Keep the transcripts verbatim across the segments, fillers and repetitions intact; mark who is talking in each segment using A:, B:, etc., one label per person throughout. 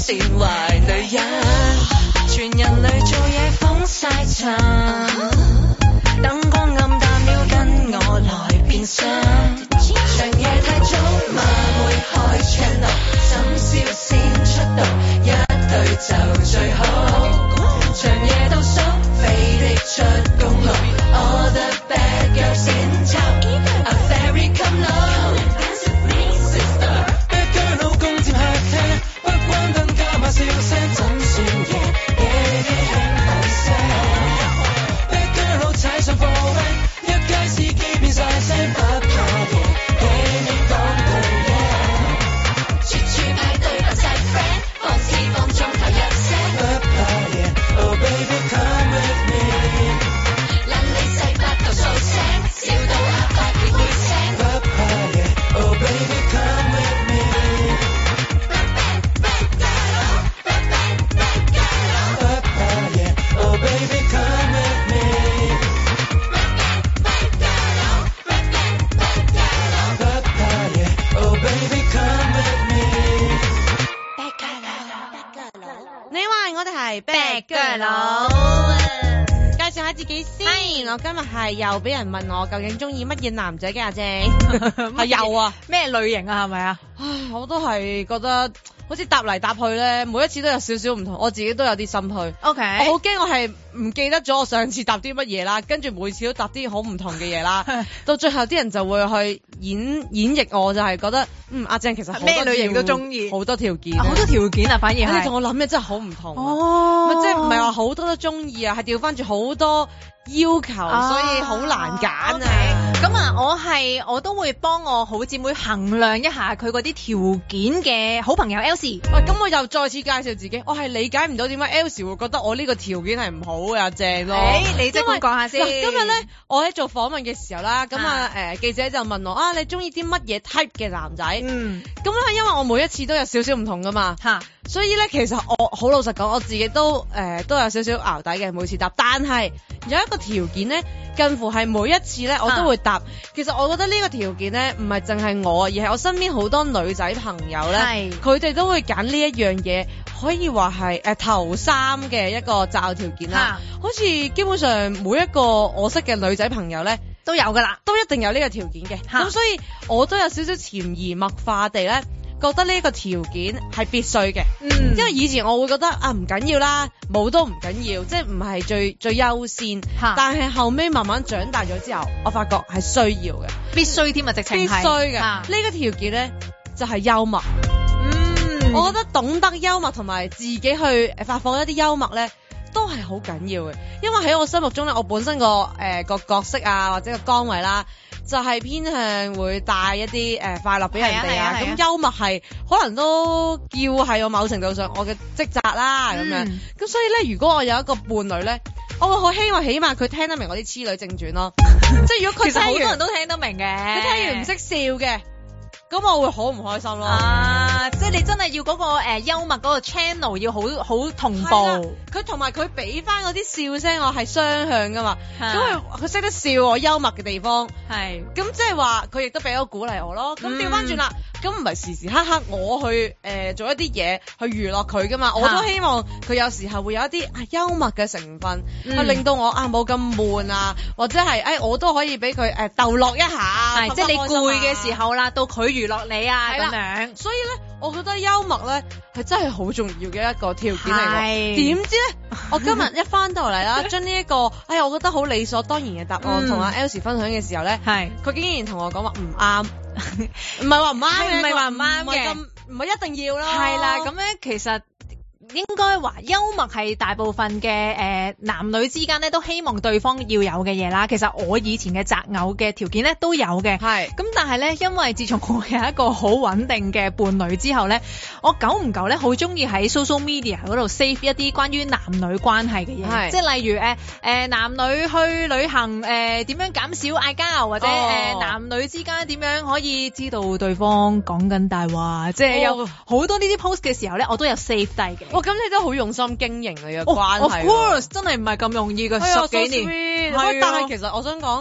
A: 是壞女人，全人類做嘢風晒塵，燈光暗淡了跟我來變身，長夜太早晚會開 channel， 深宵先出道，一對就最好，長夜倒數飛的出公路 ，All the bad girls in town，A fairy come low。Dance with me, sister。Bad girl 老公漸客廳，不關燈加碼笑聲，怎算夜夜輕輕聲 ？Bad girl 老踩上貨 van， 一街司機變晒聲，不怕夜夜你講句 yeah， 處處派對不晒 friend， 放肆放縱頭一聲，不怕夜 ，Oh baby come with me。撚你細八度數聲，笑到阿伯亦會醒。不怕夜 ，Oh baby come with me。Bad bad bad girl， bad bad bad girl， 不怕夜 ，Oh baby come with me。Bad bad bad girl， bad bad bad girl， 不怕夜 ，Oh baby come with me。Bad girl，
B: 你話我哋係
C: Bad girl
B: 佬。介紹下自己先，我今日係又俾人問我究竟中意乜嘢男仔嘅阿姐，係有啊，
C: 咩類型啊？係咪啊？
B: 唉，我都係覺得好似答嚟答去咧，每一次都有少少唔同，我自己都有啲心虛。
C: OK，
B: 我好驚我係唔記得咗我上次答啲乜嘢啦，跟住每次都答啲好唔同嘅嘢啦，到最後啲人就會去演演繹我，就係覺得嗯阿正其實好多
C: 咩類型都中意，
B: 好多條件，
C: 好多條件啊，反而係
B: 你同我諗嘅真係好唔同。
C: 哦，
B: 咪即係唔係話好多都中意啊，係調翻轉好多要求，
C: 啊、
B: 所以好難揀啊。
C: 咁啊、okay，我係我都會幫我好姊妹衡量一下佢嗰啲條件嘅好朋友 Elsie。
B: 喂，咁我又再次介紹自己，我係理解唔到點解 Elsie 會覺得我呢個條件係唔好嘅阿正咯。
C: 誒，你即管講下先。
B: 今日咧，我喺做訪問嘅時候啦，咁啊誒記者就問我啊，你中意啲乜嘢 type 嘅男仔？嗯，咁咧因為我每一次都有少少唔同噶嘛，嚇，所以咧其實我好老實講，我自己都誒、呃、都有少少淆底嘅每次答，但係有一個條件咧，近乎係每一次咧我都會答。其實我覺得呢個條件咧，唔係淨係我，而係我身邊好多女仔朋友咧，佢哋都會揀呢一樣嘢，可以話係誒頭三嘅一個擇偶條件啦。好似基本上每一個我識嘅女仔朋友咧
C: 都有噶啦，
B: 都一定有呢個條件嘅。咁所以我都有少少潛移默化地咧，覺得呢個條件係必須嘅。嗯，因為以前我會覺得啊唔緊要啦，冇都唔緊要，即係唔係最最優先。但係後尾慢慢長大咗之後，我發覺係需要嘅，
C: 必須添啊，直情係
B: 必須嘅。呢個條件咧就係幽默。嗯，我覺得懂得幽默同埋自己去發放一啲幽默咧，都係好緊要嘅。因為喺我心目中咧，我本身個誒個角色啊或者個崗位啦，就係、是、偏向會帶一啲誒、呃、快樂俾人哋啊。咁、啊啊、幽默係可能都叫係我某程度上我嘅職責啦咁、嗯、樣。咁所以咧，如果我有一個伴侶咧，我會好希望起碼佢聽得明我啲痴女正傳咯。即係如果佢
C: 其實好多人都聽得明嘅，
B: 佢聽完唔識笑嘅。咁我會好唔開心咯。
C: 啊，即係你真係要嗰、嗰個、呃、幽默嗰個 channel 要好好同步。
B: 佢同埋佢俾翻嗰啲笑聲，我係雙向噶嘛。咁佢佢識得笑我幽默嘅地方。係。咁即係話佢亦都俾咗鼓勵我咯。咁調翻轉啦，咁唔係時時刻刻我去誒、呃、做一啲嘢去娛樂佢噶嘛。我都希望佢有時候會有一啲、啊、幽默嘅成分，去、嗯、令到我啊冇咁悶啊，或者係誒、哎、我都可以俾佢誒逗樂一下。係，
C: 即係你攰嘅時候啦，到佢娛樂你啊咁樣。
B: 所以咧，我覺得幽默咧係真係好重要嘅一個條件嚟嘅。點知咧，我今日一翻到嚟啦，將呢一個哎呀，我覺得好理所當然嘅答案同阿 Elsie 分享嘅時候咧，係佢竟然同我講話唔啱，唔係話唔啱嘅，
C: 唔係話唔啱嘅，
B: 唔係一定要咯。
C: 係啦，咁咧其實。應該話幽默係大部分嘅誒、呃、男女之間咧都希望對方要有嘅嘢啦。其實我以前嘅擇偶嘅條件咧都有嘅，係咁，但係咧因為自從我有一個好穩定嘅伴侶之後咧，我久唔久咧好中意喺 social media 嗰度 save 一啲關於男女關係嘅嘢，即係例如誒誒、呃、男女去旅行誒點、呃、樣減少嗌交，或者誒、哦呃、男女之間點樣可以知道對方講緊大話，即係有好多呢啲 post 嘅時候咧，我都有 save 低嘅。
B: 哇！咁你都好用心經營你嘅關係。
C: Of course，真係唔係咁容易嘅，十幾年。
B: 係啊，但係其實我想講，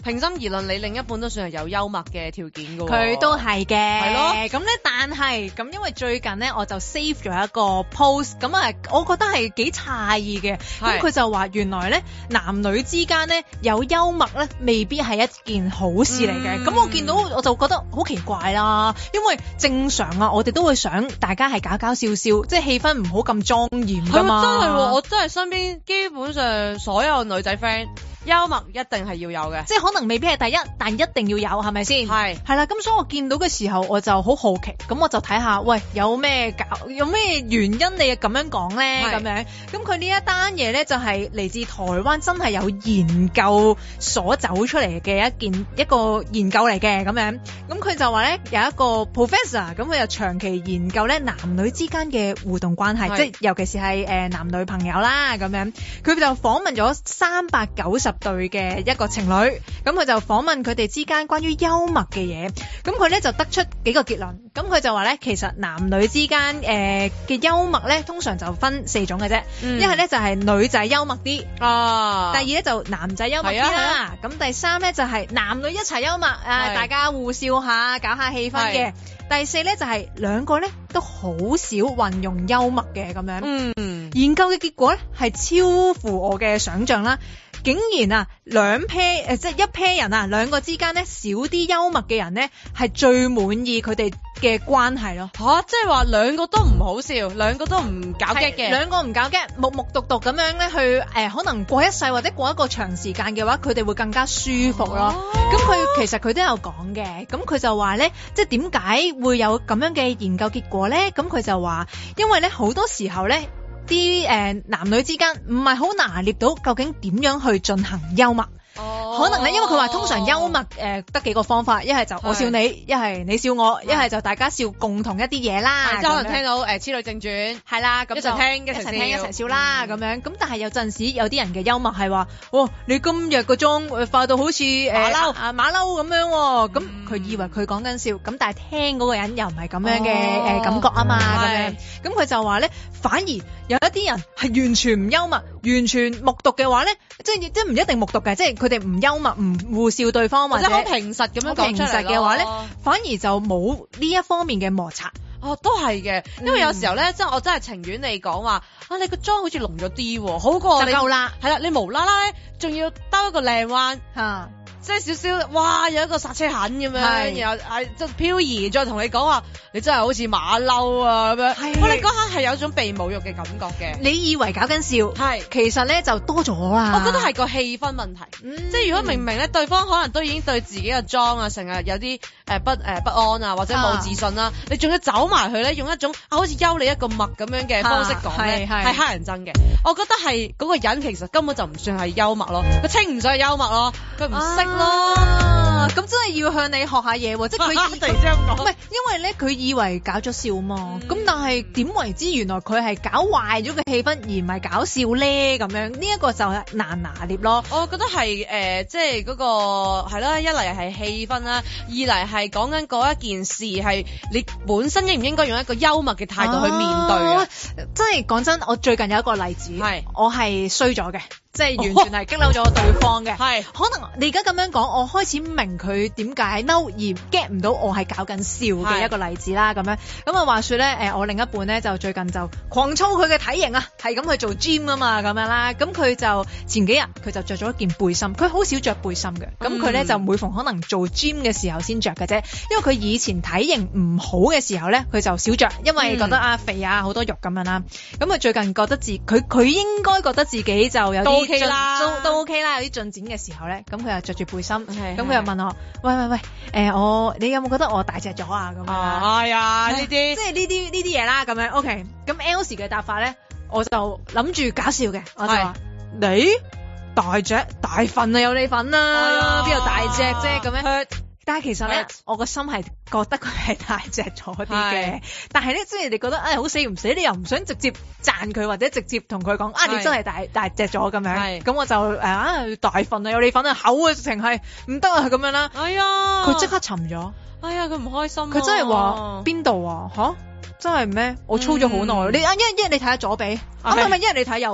B: 平心而論，你另一半都算係有幽默嘅條件㗎喎。
C: 佢都係嘅。
B: 係咯。
C: 咁咧，但係咁因為最近咧，我就 save 咗一個 post，咁啊，我覺得係幾詫異嘅。咁佢就話原來咧，男女之間咧有幽默咧，未必係一件好事嚟嘅。咁、嗯、我見到我就覺得好奇怪啦，因為正常啊，我哋都會想大家係搞搞笑笑，即係氣氛唔好咁莊嚴㗎嘛。
B: 係真係喎，我真係身邊基本上所有女仔 friend。幽默一定係要有嘅，
C: 即係可能未必係第一，但一定要有，係咪先？係係啦，咁所以我見到嘅時候，我就好好奇，咁我就睇下，喂，有咩搞，有咩原因你咁樣講咧？咁樣，咁佢呢一單嘢咧就係嚟自台灣，真係有研究所走出嚟嘅一件一個研究嚟嘅咁樣。咁佢就話咧有一個 professor， 咁佢就長期研究咧男女之間嘅互動關係，即係尤其是係誒男女朋友啦咁樣。佢就訪問咗三百九十對嘅一個情侶，咁佢就訪問佢哋之間關於幽默嘅嘢，咁佢咧就得出幾個結論，咁佢就話咧其實男女之間誒嘅幽默咧通常就分四種嘅啫，一係咧就係女仔幽默啲，啊，第二咧就男仔幽默啲啦，咁、啊、第三咧就係男女一齊幽默，啊，大家互笑下搞下氣氛嘅，第四咧就係兩個咧都好少運用幽默嘅咁樣，嗯，研究嘅結果咧係超乎我嘅想象啦。竟然啊，兩 pair 誒，即係一 pair 人啊，兩個之間咧少啲幽默嘅人咧，係最滿意佢哋嘅關係咯。
B: 吓、啊，即係話兩個都唔好笑，兩個都唔搞 gag 嘅，
C: 兩個唔搞 gag，木木獨獨咁樣咧去誒、呃，可能過一世或者過一個長時間嘅話，佢哋會更加舒服咯。咁、啊、佢其實佢都有講嘅，咁佢就話咧，即係點解會有咁樣嘅研究結果咧？咁佢就話，因為咧好多時候咧。啲誒、呃、男女之間唔係好拿捏到究竟點樣去進行幽默。哦，可能咧，因為佢話通常幽默誒得、呃、幾個方法，一係就我笑你，一係你笑我，一係就大家笑共同一啲嘢啦。
B: 即係可能聽到誒《痴女正傳》係啦，咁就一齊聽一齊
C: 聽一齊笑啦咁、嗯、樣。咁但係有陣時有啲人嘅幽默係話，哦，你今日個妝化到好似誒馬騮啊馬騮咁樣喎，咁、嗯、佢以為佢講緊笑，咁但係聽嗰個人又唔係咁樣嘅誒、哦呃、感覺啊嘛咁樣。咁佢就話咧，反而有一啲人係完全唔幽默，完全目讀嘅話咧，即係即係唔一定目讀嘅，即係。佢哋唔幽默，唔互笑對方，或者好平實咁樣講出嚟嘅話咧，反而就冇呢一方面嘅摩擦。
B: 哦，都係嘅，因為有時候咧，即、嗯、係我真係情願你講話啊，你個妝好似濃咗啲，好過你就夠啦。係啦，你無啦啦咧，仲要兜一個靚彎吓。即係少少，哇！有一個剎車痕咁樣，然後誒即係漂移，再同你講話，你真係好似馬騮啊咁樣。係，我哋嗰刻係有種被侮辱嘅感覺嘅。
C: 你以為搞緊笑，係其實咧就多咗啦。
B: 我覺得係個氣氛問題，嗯、即係如果明明咧對方可能都已經對自己嘅妝啊，成日有啲誒、呃、不誒、呃、不安啊，或者冇自信啦、啊，你仲要走埋去咧，用一種啊好似幽你一個默咁樣嘅方式講咧，係係乞人憎嘅。我覺得係嗰個人其實根本就唔算係幽默咯，佢稱唔上係幽默咯，佢唔識。啊
C: 咯，咁真係要向你學下嘢喎，即係佢
B: 突然之間講，
C: 唔係因為咧佢以為搞咗笑嘛，咁、嗯、但係點為之原來佢係搞壞咗個氣氛而唔係搞笑咧咁樣，呢、這、一個就係難拿捏咯。
B: 我覺得係誒、呃，即係嗰、那個係啦，一嚟係氣氛啦，二嚟係講緊嗰一件事係你本身應唔應該用一個幽默嘅態度去面對啊？
C: 真係講真，我最近有一個例子，係我係衰咗嘅。即係完全係激嬲咗對方嘅，係、哦、可能你而家咁樣講，我開始明佢點解嬲而 get 唔到我係搞緊笑嘅一個例子啦，咁樣咁啊話說咧，誒我另一半咧就最近就狂操佢嘅體型啊，係咁去做 gym 啊嘛，咁樣啦，咁佢就前幾日佢就着咗一件背心，佢好少着背心嘅，咁佢咧就每逢可能做 gym 嘅時候先着嘅啫，因為佢以前體型唔好嘅時候咧，佢就少着，因為覺得啊肥啊好多肉咁樣啦，咁佢最近覺得自佢佢應該覺得自己就有啲。OK 啦，都都 OK 啦，有啲進展嘅時候咧，咁佢又着住背心，咁佢又問我，喂喂喂，誒、呃、我你有冇覺得我大隻咗啊？咁啊，係啊，呢啲即係呢啲呢啲嘢啦，咁樣 OK，咁 Elsie 嘅答法咧，我就諗住搞笑嘅，我就話你大隻大份啊，有你份啦，邊度大隻啫咁樣。但係其實咧，我個心係覺得佢係大隻咗啲嘅。但係咧，即係你覺得誒好死唔死，你又唔想直接讚佢或者直接同佢講啊，你真係大大隻咗咁樣。咁我就誒啊大份啊，有你份啊，口啊直情係唔得啊咁樣啦。哎呀，佢即刻沉咗。哎呀，佢唔開心。佢真係話邊度啊？吓？真係咩？我操咗好耐。你啊一一你睇下左臂，啊唔係唔係一你睇右臂。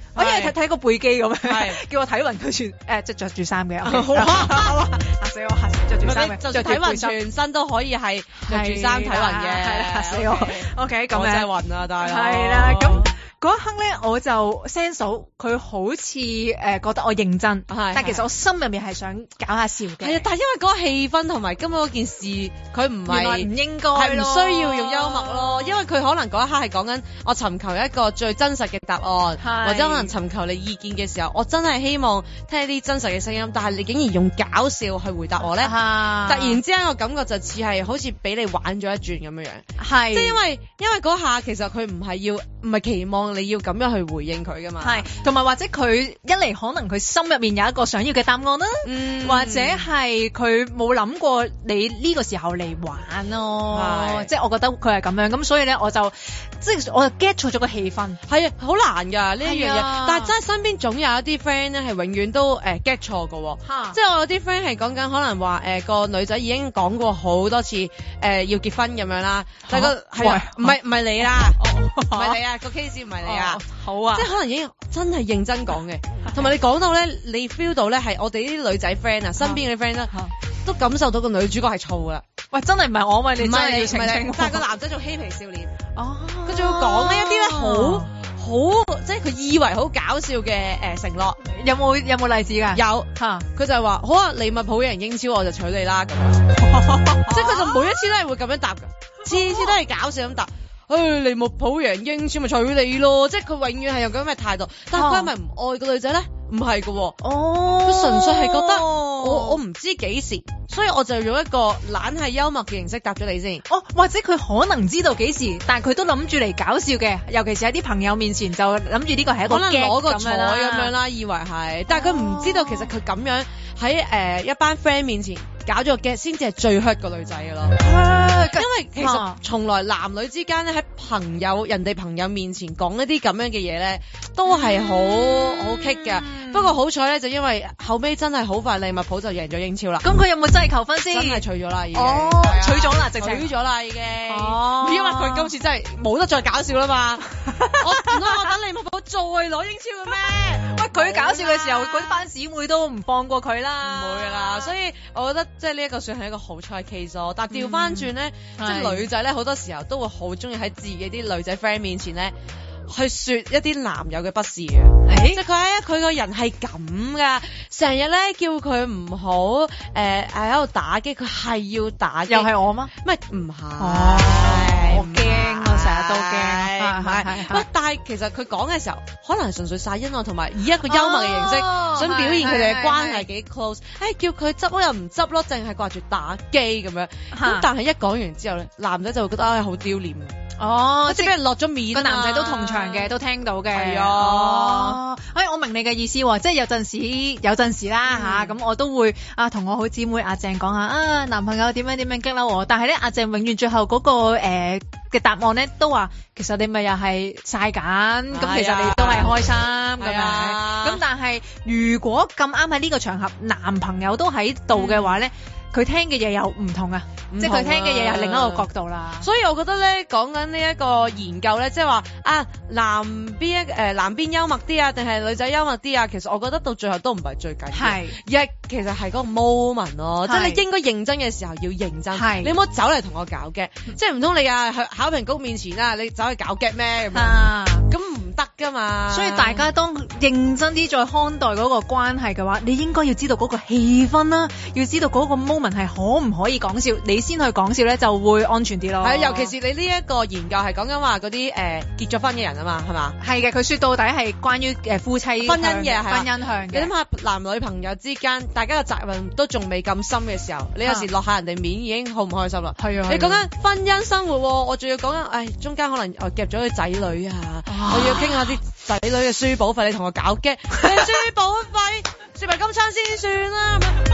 C: 我因為睇睇個背肌咁樣，叫我睇勻佢全誒即係着住衫嘅，嚇死我嚇着住衫嘅，
B: 就睇勻全身都可以係着住衫睇勻嘅，
C: 嚇死我。OK， 咁
B: 真係暈啊，大佬。
C: 係啦，咁。嗰一刻咧，我就 sense 到佢好似誒、呃、覺得我認真，但其實我心入面係想搞下笑嘅。係啊，
B: 但係因為嗰個氣氛同埋根本嗰件事，佢唔係
C: 唔應該，
B: 係唔需要用幽默咯。因為佢可能嗰一刻係講緊我尋求一個最真實嘅答案，或者可能尋求你意見嘅時候，我真係希望聽一啲真實嘅聲音。但係你竟然用搞笑去回答我咧，突然之間個感覺就似係好似俾你玩咗一轉咁樣樣。係，即係因為因為嗰下其實佢唔係要唔係期望你要咁樣去回應佢噶嘛，
C: 係，同埋或者佢一嚟可能佢心入面有一個想要嘅答案啦，嗯、或者係佢冇諗過你呢個時候嚟玩咯，即係我覺得佢係咁樣，咁所以咧我就即係我就 get 錯咗個氣氛，
B: 係啊，好難噶呢一樣嘢，但係真係身邊總有一啲 friend 咧係永遠都誒 get 錯噶，即係我有啲 friend 係講緊可能話誒個女仔已經講過好多次誒、呃、要結婚咁樣啦，但係個係唔係唔係你啦，唔係你啊個 case 唔係你啊。
C: 好啊，
B: 即係可能已經真係認真講嘅，同埋你講到咧，你 feel 到咧係我哋啲女仔 friend 啊，身邊嘅 friend 咧都感受到個女主角係燥噶啦。
C: 喂，真係唔係我喂，你真係要澄清。
B: 但係個男仔做嬉皮笑臉，哦，佢仲要講呢一啲咧好好，即係佢以為好搞笑嘅誒承諾。
C: 有冇有冇例子㗎？
B: 有嚇，佢就係話好啊，利物浦贏英超我就娶你啦咁樣，即係佢就每一次都係會咁樣答㗎，次次都係搞笑咁答。誒，利物浦贏英超咪娶你咯，即係佢永遠係用咁嘅態度，但係佢係咪唔愛個女仔咧？唔係㗎喎，哦，佢純粹係覺得我我唔知幾時，所以我就用一個懶係幽默嘅形式答咗你先。
C: 哦，或者佢可能知道幾時，但係佢都諗住嚟搞笑嘅，尤其是喺啲朋友面前就諗住呢個係一個
B: 可能攞個彩咁樣啦，以為係，但係佢唔知道其實佢咁樣喺誒、呃、一班 friend 面前搞咗個 get 先至係最 hurt 個女仔㗎咯。因為其實從來男女之間咧喺朋友人哋朋友面前講一啲咁樣嘅嘢咧，都係好好棘㗎。不過好彩咧，就因為後尾真係好快利物浦就贏咗英超啦。
C: 咁佢有冇真係求婚先？
B: 真係娶咗啦，已經。
C: 哦，娶咗啦，直情。
B: 娶咗啦，已經。
C: 哦。
B: 因為佢今次真係冇得再搞笑啦嘛。我唔通我等利物浦再攞英超嘅咩？
C: 喂，佢搞笑嘅時候，嗰班姊妹都唔放過佢啦。
B: 唔會㗎啦，所以我覺得即係呢一個算係一個好彩嘅 case 咯。但係調翻轉咧，即係女仔咧好多時候都會好中意喺自己啲女仔 friend 面前咧，去說一啲男友嘅不是嘅，欸、即係佢喺佢個人係咁噶，成日咧叫佢唔好誒誒喺度打機，佢係要打機。
C: 又係我嗎？
B: 唔係唔係，
C: 我驚我成日都驚，
B: 係係。喂，但係其實佢講嘅時候，可能係純粹晒恩愛，同埋以一個幽默嘅形式，哦、想表現佢哋嘅關係幾 close。誒、哎，叫佢執屋又唔執咯，淨係掛住打機咁樣。咁但係一講完之後咧，男仔就會覺得唉好丟臉。
C: 哦，
B: 即係俾人落咗面，
C: 個男仔都同場嘅，都聽到嘅。
B: 係啊，
C: 哦，哎，我明你嘅意思喎，即係有陣時有陣時啦吓，咁、嗯啊、我都會啊同我好姊妹阿鄭講下啊，男朋友點樣點樣激嬲我，但係咧阿鄭永遠最後嗰、那個誒嘅、呃、答案咧都話，其實你咪又係晒緊，咁、啊、其實你都係開心咁樣，咁但係如果咁啱喺呢個場合，男朋友都喺度嘅話咧。嗯佢聽嘅嘢又唔同啊，即係佢聽嘅嘢又係另一個角度啦。
B: 所以我覺得咧，講緊呢一個研究咧，即係話啊，男邊一誒男邊幽默啲啊，定係女仔幽默啲啊？其實我覺得到最後都唔係最緊要，係而係其實係嗰個 moment 咯，即係你應該認真嘅時候要認真，係你唔好走嚟同我搞 get，即係唔通你啊去考評局面前啊，你走去搞 get 咩咁啊？咁唔得噶嘛。
C: 所以大家當認真啲再看待嗰個關係嘅話，你應該要知道嗰個氣氛啦，要知道嗰個 moment。問係可唔可以講笑？你先去講笑咧，就會安全啲咯。
B: 係，尤其是你呢一個研究係講緊話嗰啲誒結咗婚嘅人啊嘛，係嘛？
C: 係嘅，佢說到底係關於誒夫妻
B: 婚姻嘅，
C: 婚姻向嘅。
B: 你諗下男女朋友之間，大家嘅責任都仲未咁深嘅時候，你有時落下人哋面已經好唔開心啦。係啊，你講緊婚姻生活，我仲要講緊，誒中間可能我夾咗佢仔女啊，我要傾下啲仔女嘅書簿費，你同我搞嘅，書簿費，說埋今餐先算啦。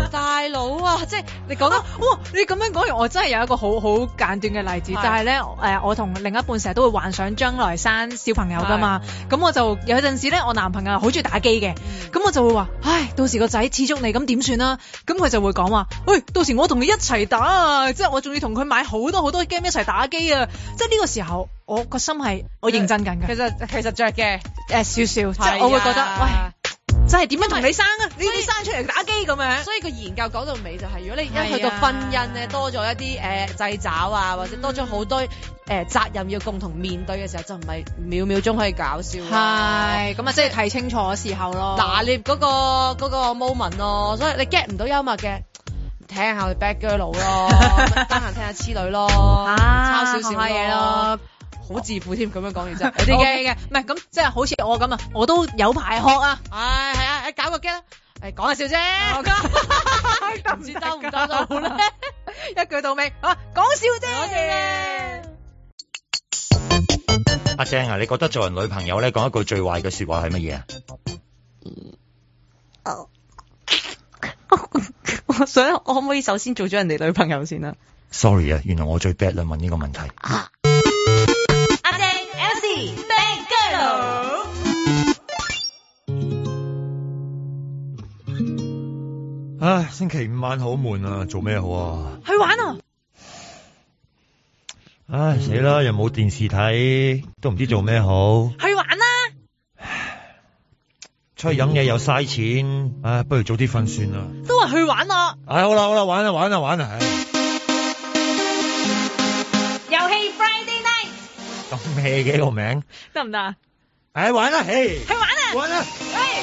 B: 大佬啊，即係你講得，
C: 哇！你咁樣講完，我真係有一個好好簡短嘅例子，就係咧誒，我同另一半成日都會幻想將來生小朋友噶嘛，咁我就有陣時咧，我男朋友好中意打機嘅，咁我就會話，唉，到時個仔似足你，咁點算啦？咁佢就會講話，喂，到時我同你一齊打啊，即係我仲要同佢買好多好多 game 一齊打機啊！即係呢個時候，我個心係我認真緊嘅。
B: 其實其實着嘅
C: 誒少少，即係我會覺得，喂。真係點樣同你生啊？你你生出嚟打機咁樣，
B: 所以個研究講到尾就係、是，如果你一去到婚姻咧，多咗一啲誒掣肘啊，或者多咗好多誒、呃、責任要共同面對嘅時候，就唔係秒秒鐘可以搞笑。
C: 係咁啊，即係睇清楚時候咯，
B: 拿捏嗰個嗰、那個 moment 咯。所以你 get 唔到幽默嘅，聽下我哋 Bad Girl 咯，得閒聽下痴女咯，啊、抄少少嘢咯。好自負添，咁樣講完之後有啲驚嘅，
C: 唔係咁即係好似我咁啊，我都有排學啊，
B: 唉係啊，搞個 game 啦，誒講下笑啫，唔知兜唔兜到咧，
C: 一句到尾啊，講笑啫。
D: 阿正啊，你覺得做人女朋友咧講一句最壞嘅說話係乜嘢啊？
B: 哦，我想我可唔可以首先做咗人哋女朋友先啊
D: ？Sorry 啊，原來我最 bad 啦，問呢個問題。啊唉，星期五晚好悶啊，做咩好啊？
C: 去玩啊！
D: 唉，死啦，又冇電視睇，都唔知做咩好。
C: 去玩啦！
D: 出去飲嘢又嘥錢，唉，不如早啲瞓算啦。
C: 都話去玩啦！
D: 唉，好啦好啦，玩啊玩啊玩啊！唉，
C: 遊戲 Friday Night
D: 咁咩嘅個名？
C: 得唔得啊？
D: 唉，玩啦，嘿，
C: 去玩啊！
D: 玩啊！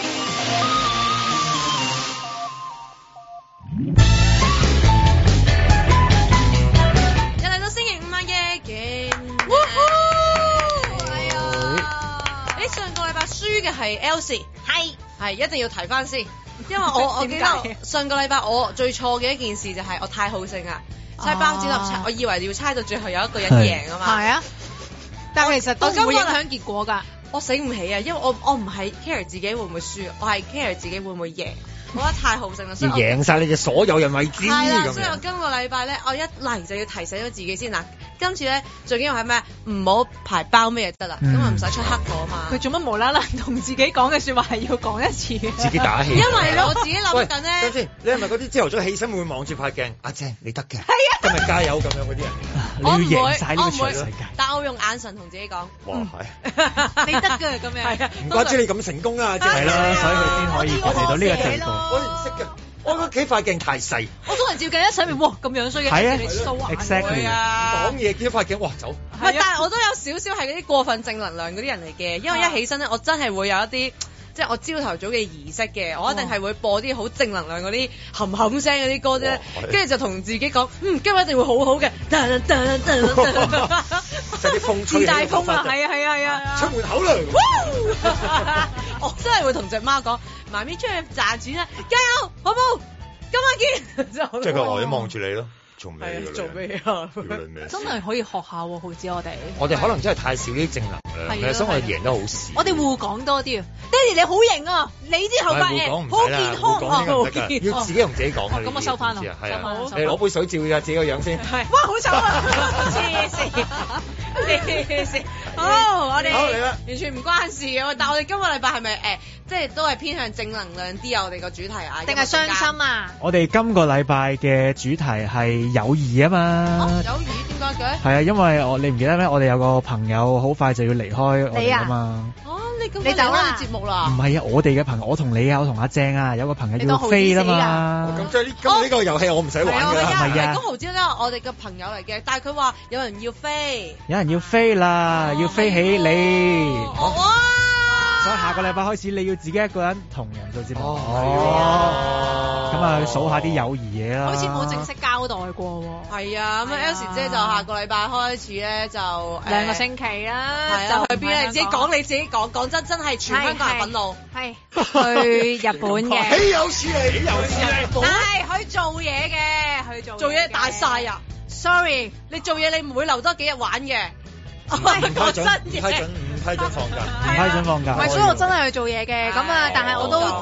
B: 輸嘅係 Elsie， 係係一定要提翻先，因為我我記得上個禮拜我最錯嘅一件事就係我太好勝啊，猜包剪揼猜，我以為要猜到最後有一個人贏啊嘛，係啊，但係其實都唔會影響結果㗎，我醒唔起啊，因為我我唔係 care 自己會唔會輸，我係 care 自己會唔會贏。我覺得太好勝啦，
D: 要贏晒你嘅所有人為止。係啦，
B: 所以我今個禮拜咧，我一嚟就要提醒咗自己先嗱。今次咧最緊要係咩？唔好排包咩就得啦，咁啊唔使出黑火啊嘛。
C: 佢做乜無啦啦同自己講嘅説話係要講一次嘅？
D: 自己打氣。
B: 因為我自己諗緊咧。
D: 等先，你係咪嗰啲朝頭早起身會望住塊鏡？阿姐你得嘅。係啊。今日加油咁樣嗰啲人。
B: 我唔會，
D: 你要贏晒呢個全世界。
B: 但我用眼神同自己講。
D: 哇係。
C: 你得嘅咁樣。係啊。
D: 唔怪之你咁成功啊！
E: 係啦，所以佢先可以嚟到呢個地步。
D: 我唔識嘅。我屋企塊鏡太細，
C: 我通常照鏡一洗面，哇咁樣衰嘅，
E: 係啊
C: 你掃眼
E: ，exactly
B: 啊！
D: 講嘢見到塊鏡，哇走！
B: 唔係，但係我都有少少係嗰啲過分正能量嗰啲人嚟嘅，因為一起身咧，我真係會有一啲。即係我朝頭早嘅儀式嘅，我一定係會播啲好正能量嗰啲冚冚聲嗰啲歌啫，跟住就同自己講，嗯，今日一定會好好嘅，噔噔噔噔噔，
D: 就啲風吹，
C: 自大風啊，係啊係啊係啊，
D: 出門口啦！
B: 我真係會同隻貓講，媽咪出去賺錢啦，加油，好唔好？今晚見。即
D: 係佢呆咗望住你咯。做咩？
B: 做咩啊？
C: 真係可以學下喎，浩子我哋。
D: 我哋可能真係太少啲正能量嘅，所以我哋贏得好少。
C: 我哋互講多啲，爹哋你好型啊！你啲頭髮誒好健康啊！
D: 要自己同自己講。
C: 咁我收翻咯。
D: 係啊，你攞杯水照下自己個樣先。
C: 係。哇！好醜啊！黐線，黐線。好，我哋
D: 好嚟啦，
B: 完全唔關事嘅。但係我哋今個禮拜係咪誒，即係都係偏向正能量啲啊？我哋個主題啊，
C: 定係傷心啊？
E: 我哋今個禮拜嘅主題係友誼啊嘛。
B: 哦，友誼點解嘅？
E: 係啊，因為我你唔記得咩？我哋有個朋友好快就要離開我哋啊嘛。
B: 哦，你咁你走啦節目啦？
E: 唔係啊，我哋嘅朋友，我同你啊，我同阿正啊，有個朋友要飛啦嘛。
D: 咁即係呢咁呢個遊戲我唔使玩㗎啦，
E: 係咪啊？
B: 咁豪子咧，我哋嘅朋友嚟嘅，但係佢話有人要飛，
E: 有人要飛啦，要飛起你。
B: 哇！
E: 所以下個禮拜開始你要自己一個人同人做節目。
D: 哦，
E: 咁啊數下啲友誼嘢啦。
C: 好似冇正式交代過喎。
B: 係啊，咁啊 Elsie 姐就下個禮拜開始咧就
C: 兩個星期啦，
B: 就去邊咧？你自己講你自己講，講真真係全香港人憤怒。
C: 係去日本嘅。
D: 豈有此理！豈有此理！
C: 係去做嘢嘅，去做
B: 做嘢大晒啊
C: ！Sorry，
B: 你做嘢你唔會留多幾日玩嘅。
D: 唔批准，唔批准，唔批准放假，
E: 唔批准放假。
C: 唔係，所以我真係去做嘢嘅。咁啊，但係我都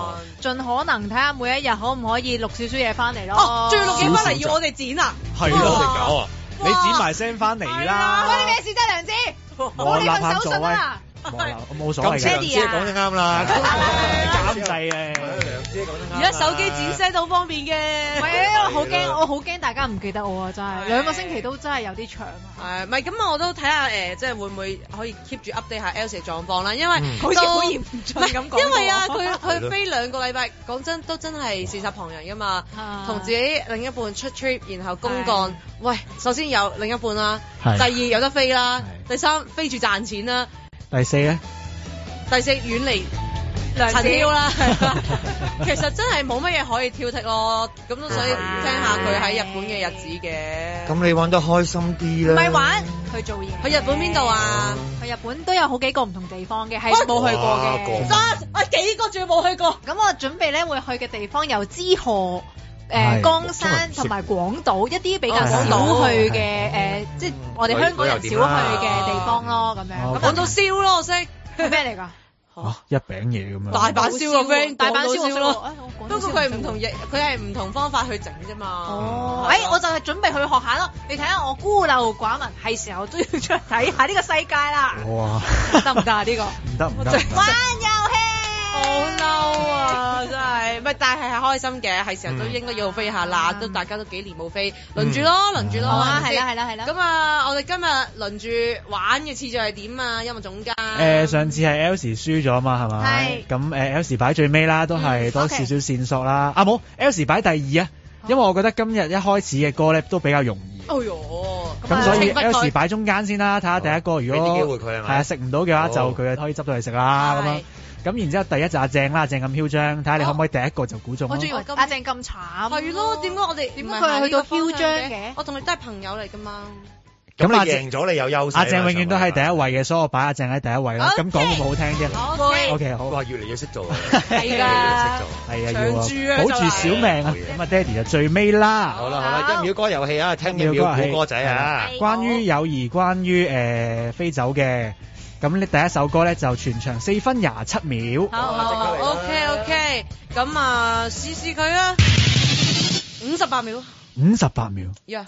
C: 盡可能睇下每一日可唔可以錄少少嘢翻嚟咯。
B: 哦，仲要錄嘢翻嚟要我哋剪啊？
E: 係咯，
D: 我哋搞啊！
E: 你剪埋聲翻嚟啦。
C: 關你咩事啫，梁子？
E: 我立下座位。
C: 係，
E: 我冇所謂嘅。
D: 梁子講得啱啦，
E: 監製啊！
D: 梁子講得啱。
B: 而家手機剪聲都好方便嘅。
C: 唔係啊，我好驚，我好驚大家唔記得我啊！真係兩個星期都真係有啲長啊。
B: 係，唔係咁我都睇下誒，即係會唔會可以 keep 住 update 下 Elsie 嘅狀況啦？因為
C: 好似好嚴峻咁講。
B: 因為啊，佢佢飛兩個禮拜，講真都真係事實旁人噶嘛。同自己另一半出 trip，然後公幹。喂，首先有另一半啦，第二有得飛啦，第三飛住賺錢啦。
E: 第四咧？
B: 第四遠離陳挑啦，其實真係冇乜嘢可以挑剔咯，咁都想聽下佢喺日本嘅日子嘅。
D: 咁你玩得開心啲啦。
C: 唔係玩，去做嘢。
B: 去日本邊度啊？
C: 去日本都有好幾個唔同地方嘅，係冇去過嘅。
B: 啊，啊幾個仲要冇去過？
C: 咁我準備咧會去嘅地方有知河。誒江山同埋廣島一啲比較少去嘅誒，即係我哋香港人少去嘅地方咯，咁樣。
B: 廣島燒咯，我識
C: 係咩嚟㗎？
E: 嚇一餅嘢咁樣。
B: 大阪燒個 friend，
C: 大阪燒我
B: 咯。不過佢係唔同嘢，佢係唔同方法去整啫嘛。
C: 哦，誒我就係準備去學下咯。你睇下我孤陋寡聞，係時候都要出去睇下呢個世界啦。
E: 哇！
C: 得唔得啊？呢個
E: 唔得唔得。
C: 玩遊戲。
B: 好嬲啊！真係，唔係，但係係開心嘅，係時候都應該要飛下啦，都大家都幾年冇飛，輪住咯，輪住咯。
C: 好啊，係啦，係啦，係啦。
B: 咁啊，我哋今日輪住玩嘅次序係點啊？音樂總監。
E: 誒，上次係 Elsie 輸咗嘛，係咪？係。咁誒 Elsie 擺最尾啦，都係多少少線索啦。啊冇 Elsie 擺第二啊，因為我覺得今日一開始嘅歌咧都比較容易。
B: 哎呦！
E: 咁所以 Elsie 擺中間先啦，睇下第一個如果
D: 俾啲機會佢係咪？
E: 係啊，食唔到嘅話就佢可以執到嚟食啦咁樣。咁然之後第一就阿鄭啦，阿鄭咁囂張，睇下你可唔可以第一個就估中。
C: 我仲以為阿鄭咁慘。係
B: 咯，點解我哋
C: 點解佢係去到囂張嘅？
B: 我同你都係朋友嚟㗎嘛。
D: 咁你贏咗你有優勢。阿
E: 鄭永遠都係第一位嘅，所以我擺阿鄭喺第一位啦。咁講會唔會好聽啲
B: ？O
E: K 好。
D: 哇，越嚟越識做啊！
B: 係㗎，
E: 係啊，要保住小命啊！咁啊，爹哋就最尾啦。
D: 好啦好啦，一秒歌遊戲啊，聽一秒估歌仔啊。
E: 關於友誼，關於誒飛走嘅。咁你第一首歌咧就全長四分廿七秒。
B: 好，好 ，OK OK，咁啊試試佢啊，五十八秒。
E: 五十八秒。
B: 呀。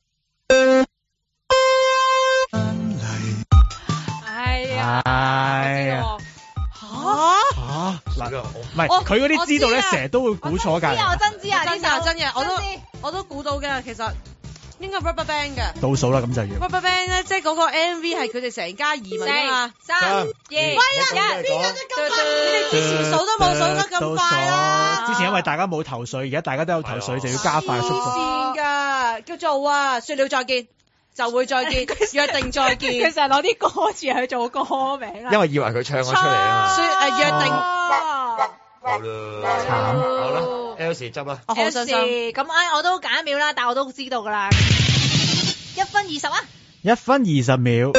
C: 哎呀。
E: 哎呀。
B: 吓？
E: 吓？嗱，唔係佢嗰啲知道咧，成日都會估錯㗎。
C: 我真知啊，
B: 真嘅真嘅，我都我都估到嘅，其實。應該 Rubberband 嘅
E: 倒數啦，咁就要
B: Rubberband 咧，即係嗰個 M V 係佢哋成家移民啊嘛，
C: 三二一，
B: 喂啦，邊有得咁快？你哋之前數都冇數得咁快啦。
E: 之前因為大家冇頭緒，而家大家都有頭緒，就要加快速度。
B: 黐線㗎，叫做啊，說了再見就會再見，約定再見。
C: 佢成日攞啲歌詞去做歌名啊。
D: 因為以為佢唱咗出嚟啊嘛。
B: 說誒約定。
D: 好啦，慘，好啦。Elsie 執啦，
B: 我好傷心。
C: 咁唉，我都揀一秒啦，但我都知道噶啦。一分二十啊！
E: 一分二十秒。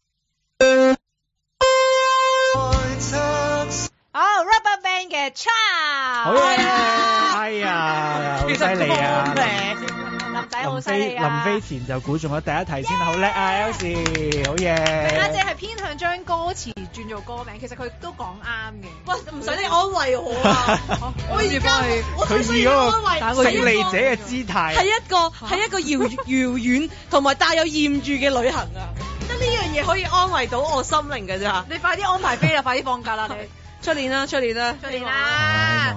C: 好 ，Rubberband 嘅 Child。
E: 好嘢！哎呀，好犀利啊！
C: 林仔好犀利啊！
E: 臨飛前就估中咗第一題先，好叻啊 Elsie， 好嘢！
C: 阿姐係偏向將歌詞轉做歌名，其實佢都講啱嘅。
B: 喂，唔使你安慰我啊！我而家
E: 佢以嗰個勝利者嘅姿態，
B: 係一個係一個遙遙遠同埋帶有豔遇嘅旅行啊！得呢樣嘢可以安慰到我心靈㗎咋。你快啲安排飛啦，快啲放假啦你！出年啦，出年啦，
C: 出年啦！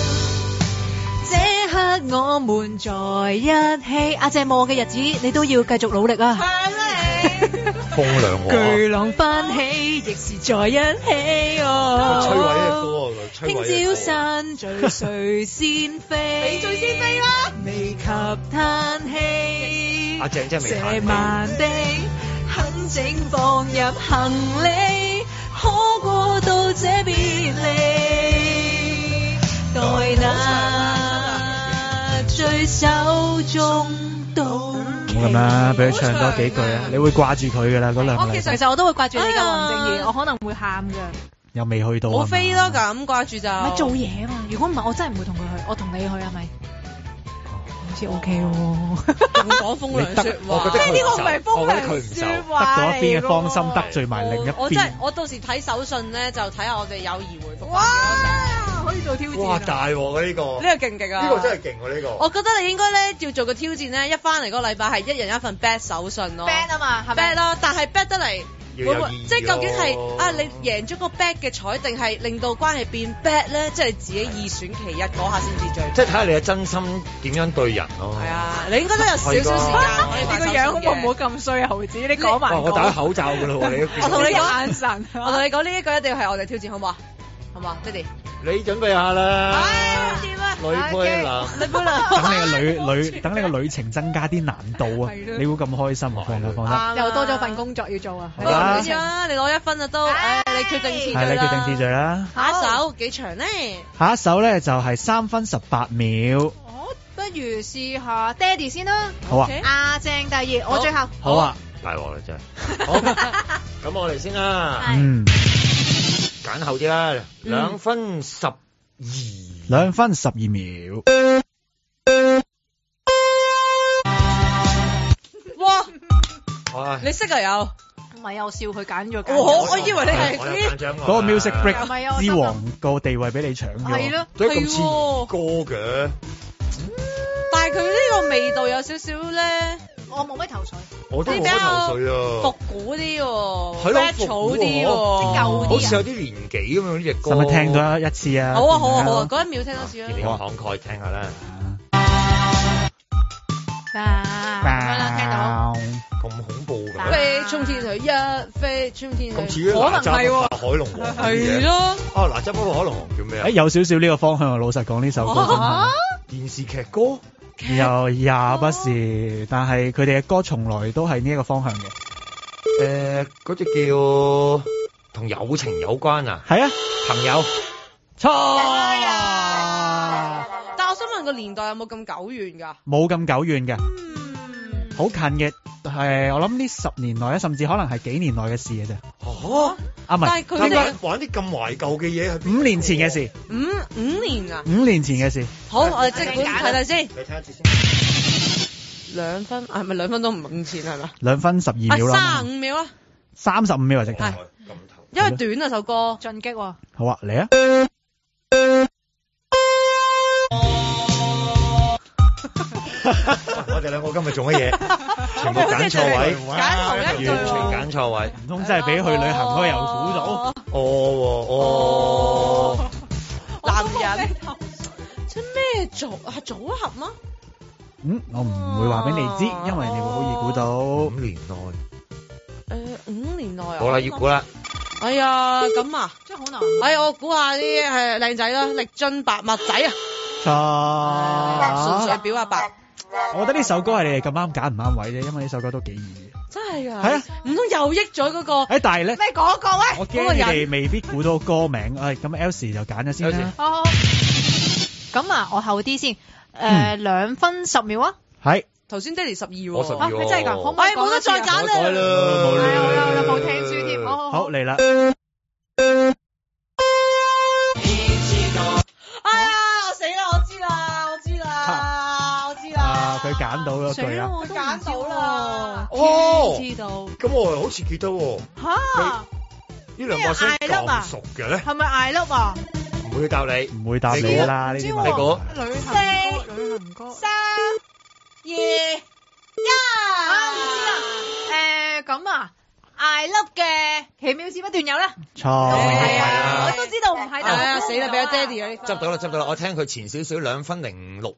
B: 這刻我們在一起，阿謝幕嘅日子，你都要繼續努力啊！係
D: 你風涼我，
B: 巨浪翻起，亦是在一起哦。
D: 摧毀嘅歌啊！
B: 聽朝山聚誰先飛？你最先飛啦！未及嘆氣，
D: 阿鄭真係未嘆氣。
B: 這晚的很整放入行李，可過到這別離，待那。最手中都
E: 咁啦，俾佢唱多幾句啊！你會掛住佢噶啦，嗰兩個。
C: 其實其實我都會掛住你噶，黃正義，我可能會喊噶。
E: 又未去到。
B: 我飛咯，咁掛住就。
C: 咪做嘢啊嘛！如果唔係，我真係唔會同佢去，我同你去係咪？好似 OK 喎，
B: 仲講風涼説話。
D: 即係
C: 呢個唔係風涼説話，
E: 得到一邊嘅芳心，得罪埋另一邊。
B: 我真係我到時睇手信咧，就睇下我哋友誼回復。
C: 哇！好可以做挑戰。
D: 哇！大鑊啊呢個，
B: 呢個勁勁啊！
D: 呢個真係勁喎呢個。
B: 我覺得你應該咧要做個挑戰咧，一翻嚟嗰個禮拜係一人一份 bad 手信咯。
C: bad 啊嘛，係
B: bad 咯，但係 bad 得嚟。
D: 會會
B: 即係究竟係啊你贏咗個 bad 嘅彩，定係令到關係變 bad 咧？即係你自己二選其一嗰下先至最。
D: 即係睇下你嘅真心點樣對人咯。
B: 係啊，你應該都有少少時間。
C: 你個樣好唔好咁衰啊，猴子？你講埋。
D: 我戴口罩㗎啦喎，你。
B: 我同你講眼神，我同你講呢一個一定要係我哋挑戰，好唔好啊？好嘛，爹哋。
D: 你準備下啦。
B: 掂啊！
D: 女配男，
B: 女配男。
E: 等你個旅旅，等你個旅程增加啲難度啊！你會咁開心啊？係啦，放心。
C: 又多咗份工作要做啊！
B: 係啦，唔緊要啊，你攞一分就都。誒，你決定次序啦。
E: 係你決定次序啦。
B: 下一首幾長咧？
E: 下一首咧就係三分十八秒。
C: 我不如試下爹哋先啦。
E: 好啊。
C: 阿正第二，我最後。
E: 好啊。
D: 大鑊啦真係。好，咁我嚟先啦。
E: 嗯。
D: 揀後啲啦，兩分十二，
E: 兩分十二秒。
B: 哇！
D: 哇！
B: 你識啊有？
C: 唔係，我笑佢揀咗。
B: 我我以為你係
E: 嗰個 Music Break 之王個地位俾你搶咗。
C: 係咯，
D: 都咁似歌嘅。
B: 但係佢呢個味道有少少咧。
C: 我冇咩頭緒，
D: 我都冇乜頭緒啊！
B: 復古啲喎，
D: 係咯，
B: 復古啲喎，舊啲
D: 好似有啲年紀咁樣呢隻歌。
E: 使唔使聽多一次啊？
B: 好啊好啊好啊，嗰一秒聽多次啦。
D: 你咁慷慨聽下啦。
C: 啊，咁樣啦，聽到。
D: 咁恐怖㗎！
B: 飛衝天去一飛衝天去，
D: 咁似啲哪吒不怕海龍王
B: 係咯。
D: 啊，哪吒不怕海龍王叫咩啊？
E: 誒，有少少呢個方向。老實講呢首歌真係
D: 電視劇歌。
E: 又也不是，但係佢哋嘅歌從來都係呢一個方向嘅。
D: 誒，嗰隻叫同友情有關啊？
E: 係啊，
D: 朋友。
E: 錯。
B: 但我想問個年代有冇咁久遠㗎？
E: 冇咁久遠嘅，
B: 嗯，
E: 好近嘅。係我諗呢十年內，甚至可能係幾年內嘅事嘅啫。
D: 哦，
E: 啊唔係，
B: 但係佢哋
D: 玩啲咁懷舊嘅嘢係
E: 五年前嘅事。
B: 五五年啊？
E: 五年前嘅事。
B: 好，我哋即管睇睇先。
D: 你睇下次先。
B: 兩分係咪兩分都唔五前係嘛？
E: 兩分十二秒啦。
B: 三十五秒啊！
E: 三十五秒啊，直頭。
B: 係。因為短啊首歌。進擊喎。
E: 好啊，嚟啊！
D: 我哋兩個今日做乜嘢？全部揀錯位，
B: 揀同一句，
D: 完全揀錯位，
E: 唔通真係俾去旅行嗰個又估到？
D: 哦哦，
B: 男人即咩組啊組合嗎？
E: 嗯，我唔會話俾你知，因為你會好易估到。
D: 五年內，
B: 誒五年內啊！
D: 好啦，要估啦。
B: 哎呀，咁啊，
C: 真係好難。
B: 哎，我估下啲係靚仔啦，力津白襪仔啊，純粹表阿白。
E: 我覺得呢首歌係你哋咁啱揀唔啱位啫，因為呢首歌都幾易。
B: 真係㗎？
E: 係啊，
B: 唔通又益咗嗰個？
E: 誒，但係咧，
B: 咩嗰個咧？
E: 我驚你哋未必估到歌名。誒，咁 Elsie 就揀咗先啦。
C: 好，咁啊，我後啲先。誒，兩分十秒啊。係。
B: 頭先爹哋十二喎。
D: 我十二喎。
C: 你真係㗎？可唔可以
B: 冇得再揀啦？
D: 改啦，冇啦。
C: 係啊，有冇聽書添？好好
E: 好嚟啦。
B: 哎呀，我死啦！我知啦，我知啦，我知啦。
E: 啊，佢揀到咗句啊！
B: 我揀到啦。
D: 哦，
C: 知道。
D: 咁我好似記得喎。
C: 嚇！
D: 呢兩個聲咁熟嘅咧？
C: 係咪艾粒啊？
D: 唔會答你，
E: 唔會答你啦呢啲。
D: 你估？
C: 旅行歌，旅行歌。三、二、一。啊，唔知啦。誒，咁啊。I love 嘅奇妙事不斷有啦，
E: 錯，
C: 係啊，我都知道唔係，
B: 係啊，死啦，俾阿爹哋啊，
D: 執到啦，執到啦，我聽佢前少少兩分零六，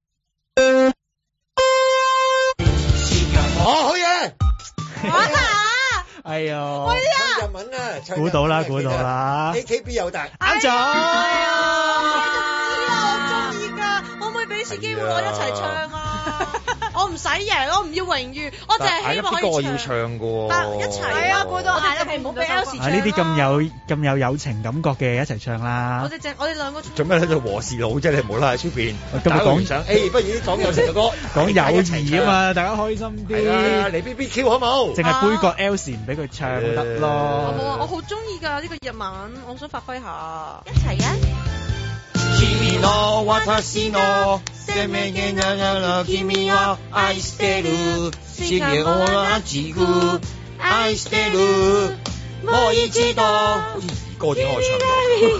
D: 哦，好嘢，
C: 玩下，
E: 哎呀，
C: 喂啊，
D: 日文啊，
E: 估到啦，估到啦
D: ，A K B 有大，
E: 啱咗，
B: 係啊，我中意㗎，可唔可以俾次機會我一齊唱啊？我唔使贏，我唔要榮譽，我淨係希望可以唱。
D: 我要唱㗎喎，
B: 一齊
C: 係啊，估到
B: 我哋淨係唔好俾 Elsie 唱。
E: 啊，呢啲咁有咁有友情感覺嘅一齊唱啦。
B: 我哋淨我哋兩個
D: 做咩喺度和事佬啫？你唔好拉喺出邊。
E: 今日講
D: 唱，誒，不如講友情嘅歌，
E: 講友誼啊嘛，大家開心啲。
D: 係啊，嚟 B B Q 好冇？
E: 淨係杯葛 Elsie 唔俾佢唱得咯。
B: 好啊，我好中意㗎呢個日文，我想發揮下。一齊啊！
D: 君の私の生命なら君は愛してる地球を同じく愛してるもう一度歌點解我唱到？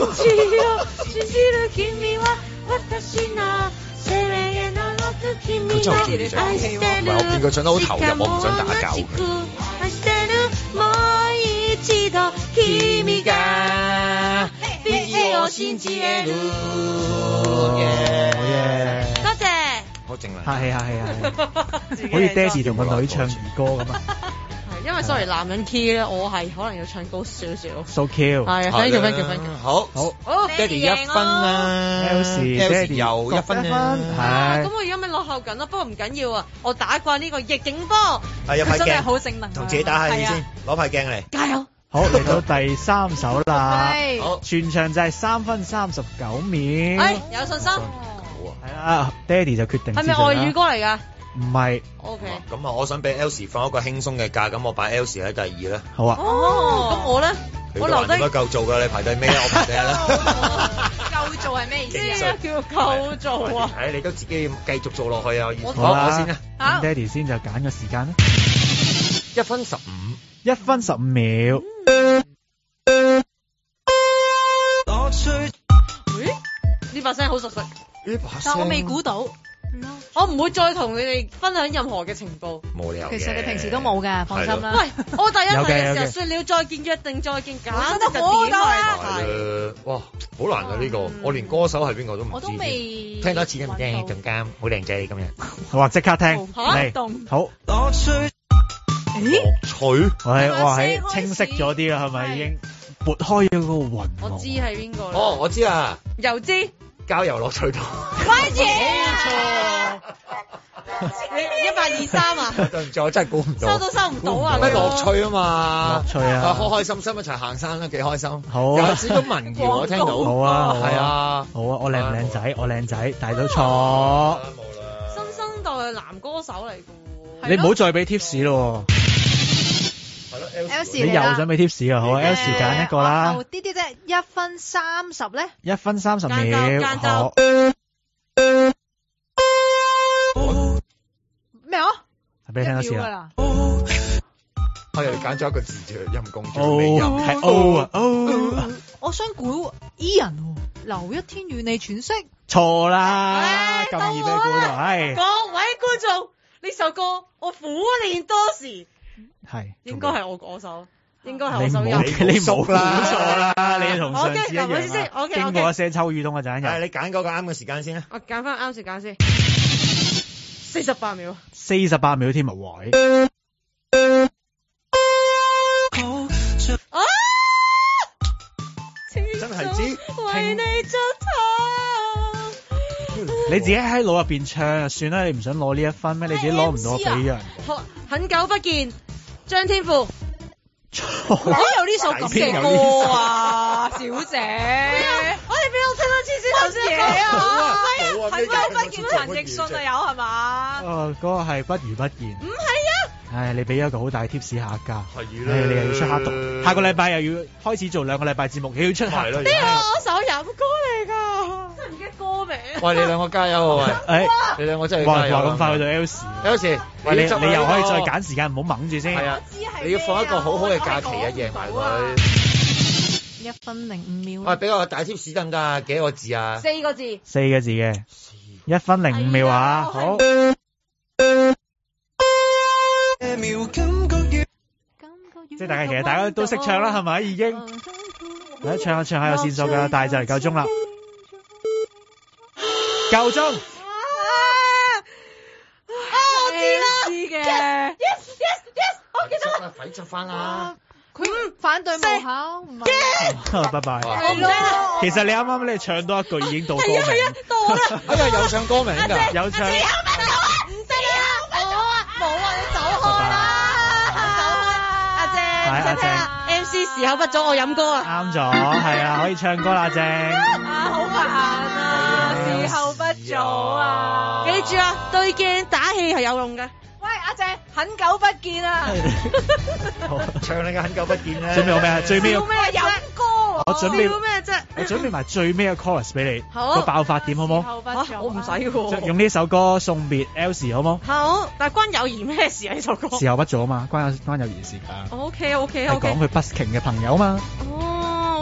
D: 佢真係好中意呢隻歌，唔係我見佢唱得好投入，我唔想打攪佢。
B: 多謝。
D: 好正啦，
E: 客氣客氣客氣，好似爹哋同個女唱兒歌咁啊！
B: 係因為 sorry 男人 key 咧，我係可能要唱高少少。
E: So cute，
B: 係 thank you thank you thank you，
D: 好好好，爹哋一分啦
E: ，Elsie 爹哋
D: 又一分啦，
B: 係。咁我而家咪落後緊咯，不過唔緊要啊，我打慣呢個逆境波。
D: 係有塊鏡，
C: 真係好正能量，
D: 同自己打下氣先，攞塊鏡嚟，
B: 加油！
E: 好，嚟到第三首啦，
D: 好，
E: 全場就係三分三十九秒，
B: 係有信心。
E: 係啦，爹哋就決定。
B: 係咪外語歌嚟㗎？
E: 唔係。
B: O K。
D: 咁啊，我想俾 Elsie 放一個輕鬆嘅假，咁我擺 Elsie 喺第二啦。
E: 好啊。
B: 哦，咁我咧，我留低。
D: 點解夠做㗎？你排第尾啊？我排第一啦。
C: 夠做係咩意思
B: 啊？叫夠做啊？
D: 係你都自己繼續做落去啊！
E: 好啦，
D: 我先啊。
E: 咁爹哋先就揀個時間啦。
D: 一分十五，
E: 一分十五秒。
B: 呢把聲好熟悉，
C: 但我未估到，
B: 我唔會再同你哋分享任何嘅情報。
D: 冇理由嘅。
C: 其實你平時都冇㗎，放心啦。
B: 喂，我第一題嘅時候說了再見，約定再見，簡直就點嚟？
D: 係哇，好難啊呢個，我連歌手係邊個都唔知。
C: 我都未
D: 聽多一次咁正，仲啱，好靚仔今日。
E: 我話即刻聽，嚟好。
D: 樂趣，樂趣，
E: 喂，哇，係清晰咗啲啦，係咪已經撥開咗嗰個雲？
B: 我知係邊個啦。
D: 哦，我知啊，
B: 又知。
D: 郊遊樂趣堂，
B: 快啲！你一八二三啊？
D: 對唔住，我真係估唔到，
B: 收都收唔到啊！
D: 咩樂趣啊嘛？
E: 樂趣啊！
D: 開開心心一齊行山啦，幾開心！
E: 好啊，
D: 有少少民謠我聽到。
E: 好啊，
D: 係啊，
E: 好啊，我靚唔靚仔？我靚仔，但係都錯。
D: 冇啦。
B: 新生代嘅男歌手嚟㗎喎。
E: 你唔好再俾 tips 咯。
D: 係咯
C: ，Elsie
E: 你又想俾 tips 啊？好啊 ，Elsie 揀一個啦。
C: 啲啲啫，一分三十咧。
E: 一分三十秒，好。
C: 咩啊？
E: 係俾你聽多次啦。
D: 我又揀咗一個字啫，陰公最
E: O
D: 尾音
E: 係 O 啊 O。
C: 我想估 Ian，留一天與你喘息。
E: 錯啦，咁易俾估到，係。
B: 各位觀眾，呢首歌我苦練多時。
E: 係，
B: 應該係我我手，應該係我手音。
E: 你唔好估錯啦，你同上次一樣啊。
B: 經
E: 經過一些秋雨冬嘅陣，
D: 係你揀嗰個啱嘅時間先啦。
B: 我揀翻啱時間先，四十八秒。
E: 四十八秒添啊！喂。
B: 啊！
D: 真係知。
B: 為你作
E: 你自己喺腦入邊唱啊，算啦，你唔想攞呢一分咩？你自己攞唔到俾人。
B: 很久不見，張天賦。
C: 哪有呢首咁嘅歌啊，小姐？
B: 我哋俾我聽多次先，頭先嘢啊！
C: 很久不見陳奕迅啊，有係嘛？
E: 哦，嗰個係不如不見。
B: 唔係啊！
E: 唉，你俾咗一個好大 tips 下一家。
D: 係
E: 你又要出黑洞，下個禮拜又要開始做兩個禮拜節目，又要出黑洞。
B: 呢個我首飲歌嚟㗎，真係唔記得歌名。
D: 喂，你兩個加油啊！喂，誒，你兩個真係加油。
E: 話咁快去到 Elsie，Elsie，喂，你你又可以再揀時間，唔好掹住先。
D: 係啊，你要放一個好好嘅假期啊，贏埋佢。
C: 一分零五秒。
D: 喂，俾個大 tips 得唔得啊？幾個字啊？
B: 四個字。
E: 四個字嘅。一分零五秒啊！好。即係大家其實大家都識唱啦，係咪已經？嚟唱下唱下有線索㗎，但係就嚟夠鐘啦。夠鐘。
B: 我知啦。
C: 知嘅。
B: Yes yes yes，我記得啦。
D: 快執翻啦！
C: 佢反對冇考，唔係。
E: 拜拜。
B: 我唔聽啦。
E: 其實你啱啱你唱多一句已經到歌名。
B: 係啊，到我啦。
D: 哎呀，有唱歌名㗎，
E: 有唱。
B: 有乜走啊？唔得啊！冇啊，冇啊，你走開啦！走開，阿正，唔使聽啦。M C 時候不早，我飲歌啊。
E: 啱咗，係啊，可以唱歌啦，正。
C: 啊，好煩啊！時候不早啊！
B: 記住啊，對鏡打氣係有用嘅。
C: 喂，阿正，很久不見啊！
D: 唱你嘅很久不見咧。
E: 準備好咩？最尾
B: 笑咩飲歌？
E: 我準備
B: 笑咩啫？
E: 我準備埋最尾嘅 chorus 俾你，
B: 好
E: 個爆發點好冇？
B: 嚇，我唔使喎。
E: 用呢首歌送別 Elsie 好冇？
B: 好，但係關友誼咩事啊？呢首歌
E: 時候不早啊嘛，關關友誼事㗎。
B: OK OK
E: 係
B: OK。
E: 講佢 busking 嘅朋友嘛。
B: 哦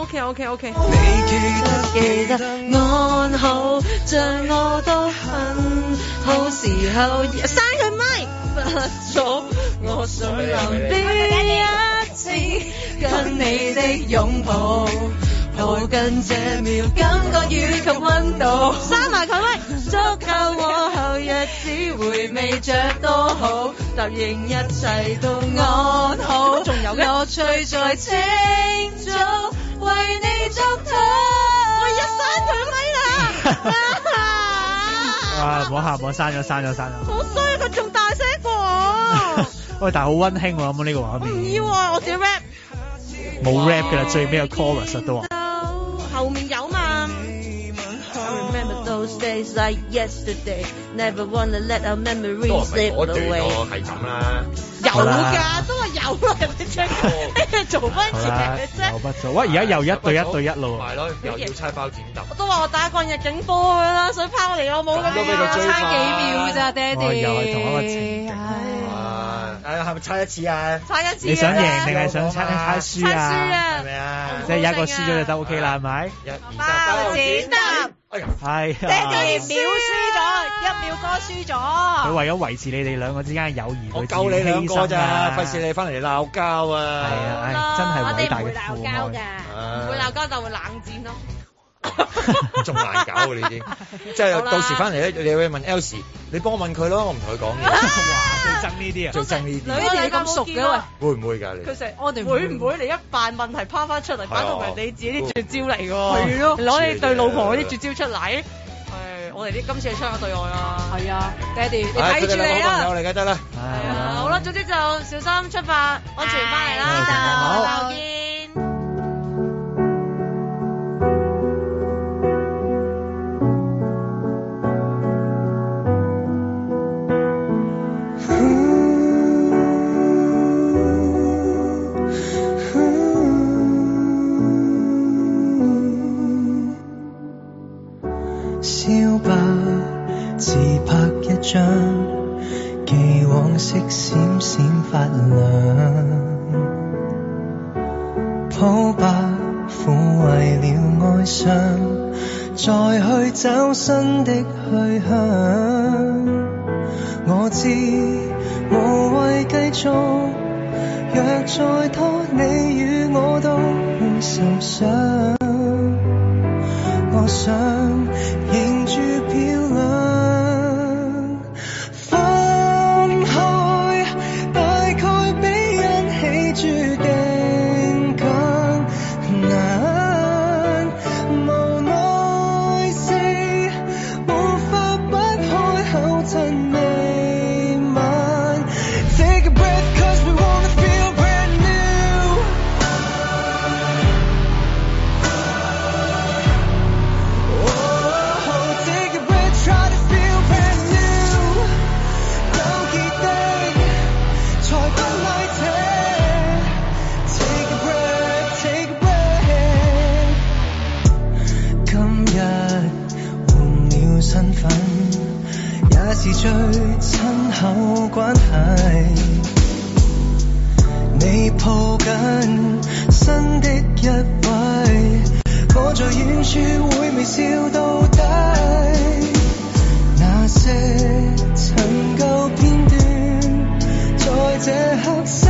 B: OK OK OK。
A: 你記得記得安好，像我都很好時候，刪佢咪不早，我想臨別一次跟你的擁抱，抱緊這秒感覺與及溫度，
B: 刪埋佢咪
A: 足夠我後日子回味着多好，答應一切都安好，
B: 仲有嘅
A: 樂趣在清早為你祝禱。
B: 我一刪佢咪啦！
E: 哇！唔好喊，我刪咗刪咗刪咗。
B: 好衰，佢仲大聲過我。
E: 喂，但係好溫馨喎，有冇呢個畫面？
B: 唔要啊，我自己 rap。
E: 冇 rap 㗎啦，最尾有 chorus 都話。
B: 後面有嘛。
A: Remember those days like yesterday. Never wanna let our memories slip away.
D: 都唔係嗰段咯，係咁啦。
B: 有㗎，都話有啦，人哋唱做乜嘢啫？
E: 有不做。喂，而家又一對一對一咯。
D: 係咯，又要猜包剪揼。
B: 我都話我打個日景波去啦，所以拋嚟我冇咁樣。
C: 差幾秒咋，爹哋。
E: 又係同一個情景。
D: 誒係咪猜一次啊？
B: 猜一次。
E: 你想贏定係想猜猜輸啊？
B: 猜輸啊！
D: 係咪啊？
E: 即係有一個輸咗就得 OK 啦，係咪？
D: 一二三，包剪揼。哎呀，
E: 係。
C: 爹哋秒輸咗，一秒哥輸咗。
E: 佢為咗維持你哋兩個之間嘅友誼，
D: 我救你兩個咋，費事你翻嚟鬧交啊！
E: 係啊，唉，真係偉大嘅父愛。
B: 唔會鬧交，但會冷戰咯。
D: 仲難搞喎呢啲，即係到時翻嚟咧，你會問 Elsie， 你幫我問佢咯，我唔同佢講嘢。
E: 哇，最憎呢啲啊！
D: 最憎呢啲。
C: 女哋咁熟嘅喂，
D: 會唔會㗎你？
B: 佢成我哋會唔會你一扮問題拋翻出嚟，擺到明你自己啲絕招嚟㗎喎？係咯，攞你對老婆嗰啲絕招出嚟。誒，我哋啲今次係槍口對外啊。
C: 係啊，爹哋，你睇住你啊！
D: 朋友嚟嘅得啦。
B: 係啊，好啦，總之就小心出發，安全翻嚟啦。
E: 好，
B: 再見。
F: 燒吧，自拍一張，記往昔閃閃發亮。抱吧，撫慰了哀傷，再去找新的去向。我知無謂繼續，若再拖你與我都會受傷。我想認住漂亮，分開大概比因起注定更難，無奈是無法不開口真美漫。Take a breath 'cause we wanna feel brand new。身份也是最親厚關係，你抱緊新的一位，我在遠處會微笑到底。那些陳舊片段，在這刻